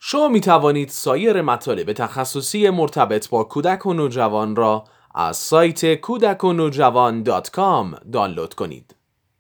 شما می توانید سایر مطالب تخصصی مرتبط با کودک و نوجوان را از سایت kudakonojava.com دانلود کنید.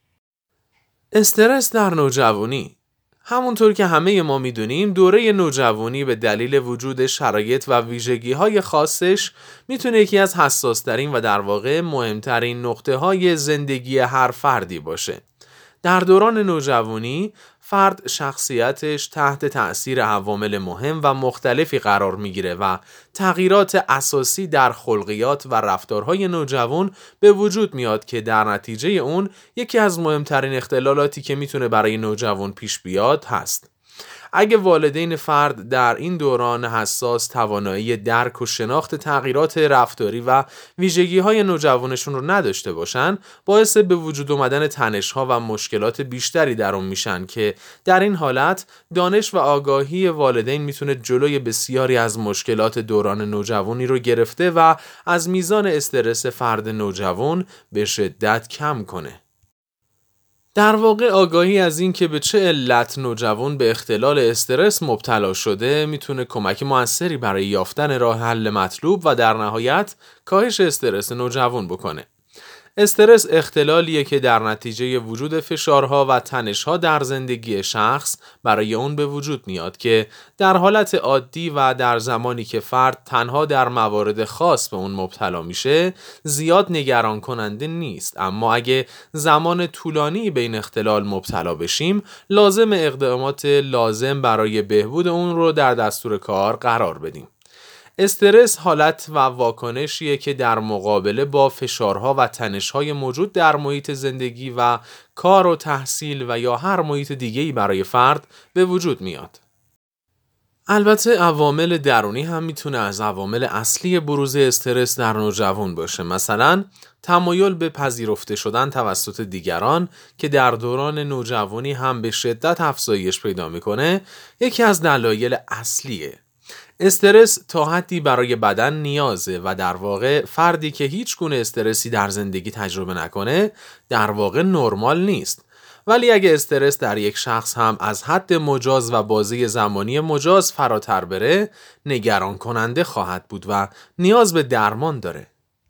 استرس در نوجوانی. همونطور که همه ما میدونیم دوره نوجوانی به دلیل وجود شرایط و ویژگی‌های خاصش میتونه یکی از حساس‌ترین و در واقع مهمترین نقطه‌های زندگی هر فردی باشه. در دوران نوجوانی فرد شخصیتش تحت تأثیر عوامل مهم و مختلفی قرار میگیره و تغییرات اساسی در خلقیات و رفتارهای نوجوان به وجود میاد که در نتیجه اون یکی از مهمترین اختلالاتی که میتونه برای نوجوان پیش بیاد هست. اگه والدین فرد در این دوران حساس توانایی درک و شناخت تغییرات رفتاری و ویژگی‌های نوجوانشون رو نداشته باشن، باعث به وجود آمدن تنش‌ها و مشکلات بیشتری در اون میشن که در این حالت دانش و آگاهی والدین میتونه جلوی بسیاری از مشکلات دوران نوجوانی رو گرفته و از میزان استرس فرد نوجوان به شدت کم کنه. در واقع آگاهی از این که به چه علت نوجوان به اختلال استرس مبتلا شده میتونه کمک موثری برای یافتن راه حل مطلوب و در نهایت کاهش استرس نوجوان بکنه. استرس اختلالیه که در نتیجه وجود فشارها و تنشها در زندگی شخص برای اون به وجود میاد که در حالت عادی و در زمانی که فرد تنها در موارد خاص به اون مبتلا میشه زیاد نگران کننده نیست، اما اگه زمان طولانی به این اختلال مبتلا بشیم لازم اقدامات لازم برای بهبود اون رو در دستور کار قرار بدیم. استرس حالت و واکنشیه که در مقابله با فشارها و تنش‌های موجود در محیط زندگی و کار و تحصیل و یا هر محیط دیگه‌ای برای فرد به وجود میاد. البته عوامل درونی هم میتونه از عوامل اصلی بروز استرس در نوجوان باشه. مثلا تمایل به پذیرفته شدن توسط دیگران که در دوران نوجوانی هم به شدت افزایش پیدا میکنه یکی از دلایل اصلیه. استرس تا حدی برای بدن نیازه و در واقع فردی که هیچ گونه استرسی در زندگی تجربه نکنه در واقع نرمال نیست. ولی اگه استرس در یک شخص هم از حد مجاز و بازه زمانی مجاز فراتر بره نگران کننده خواهد بود و نیاز به درمان داره.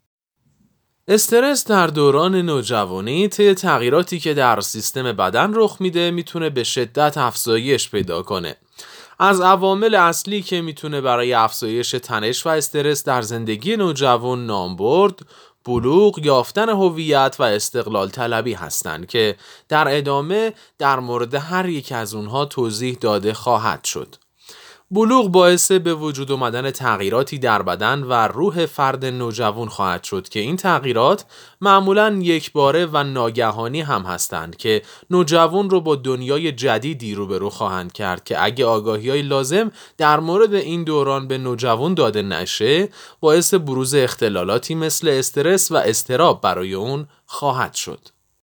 استرس در دوران نوجوانی طی تغییراتی که در سیستم بدن رخ میده میتونه به شدت افزایش پیدا کنه. از عوامل اصلی که میتونه برای افزایش تنش و استرس در زندگی نوجوان نام برد، بلوغ، یافتن هویت و استقلال طلبی هستند که در ادامه در مورد هر یک از اونها توضیح داده خواهد شد. بلوغ باعث به وجود آمدن تغییراتی در بدن و روح فرد نوجوان خواهد شد که این تغییرات معمولاً یکباره و ناگهانی هم هستند که نوجوان رو با دنیای جدیدی روبرو خواهند کرد که اگه آگاهی‌های لازم در مورد این دوران به نوجوان داده نشه باعث بروز اختلالاتی مثل استرس و اضطراب برای اون خواهد شد.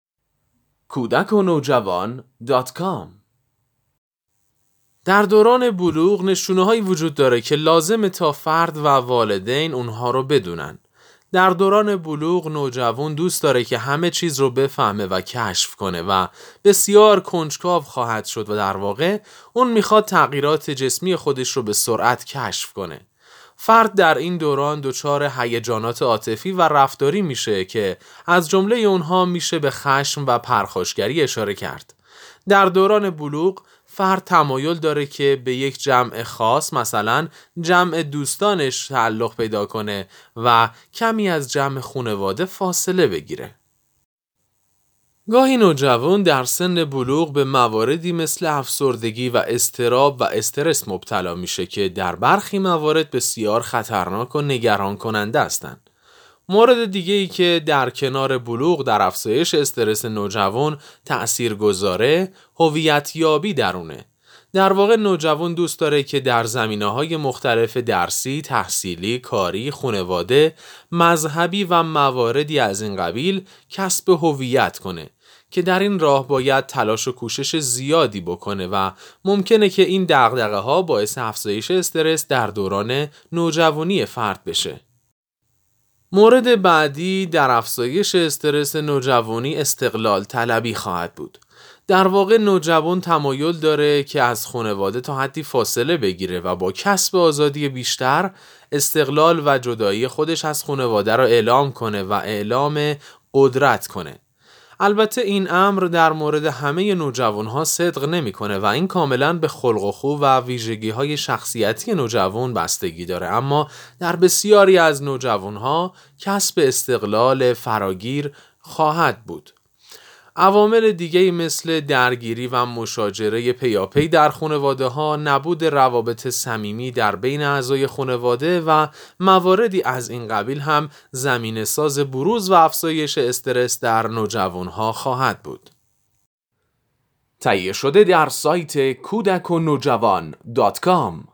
kudakonojava.com در دوران بلوغ نشونه‌هایی وجود داره که لازمه تا فرد و والدین اونها رو بدونن. در دوران بلوغ نوجوان دوست داره که همه چیز رو بفهمه و کشف کنه و بسیار کنجکاو خواهد شد و در واقع اون میخواد تغییرات جسمی خودش رو به سرعت کشف کنه. فرد در این دوران دچار هیجانات عاطفی و رفتاری میشه که از جمله اونها میشه به خشم و پرخاشگری اشاره کرد. در دوران بلوغ فرد تمایل داره که به یک جمع خاص مثلا جمع دوستانش تعلق پیدا کنه و کمی از جمع خانواده فاصله بگیره. گاهی نوجوان در سن بلوغ به مواردی مثل افسردگی و اضطراب و استرس مبتلا میشه که در برخی موارد بسیار خطرناک و نگران کننده هستند. مورد دیگه‌ای که در کنار بلوغ در افزایش استرس نوجوان تأثیر گذاره هویت یابی درونه. در واقع نوجوان دوست داره که در زمینه‌های مختلف درسی، تحصیلی، کاری، خانواده، مذهبی و مواردی از این قبیل کسب هویت کنه که در این راه باید تلاش و کوشش زیادی بکنه و ممکنه که این دغدغه‌ها باعث افزایش استرس در دوران نوجوانی فرد بشه. مورد بعدی در افزایش استرس نوجوانی استقلال طلبی خواهد بود. در واقع نوجوان تمایل داره که از خانواده تا حدی فاصله بگیره و با کسب آزادی بیشتر استقلال و جدایی خودش از خانواده را اعلام کنه و اعلام قدرت کنه. البته این امر در مورد همه نوجوانها صدق نمیکنه و این کاملا به خلق و خو و ویژگی‌های شخصیتی نوجوان بستگی داره، اما در بسیاری از نوجوانها کسب استقلال فراگیر خواهد بود. عوامل دیگه مثل درگیری و مشاجره پیاپی در خانواده ها، نبود روابط صمیمی در بین اعضای خانواده و مواردی از این قبیل هم زمینه ساز بروز و افزایش استرس در نوجوان ها خواهد بود. تهیه شده در سایت کودکونوجوان.com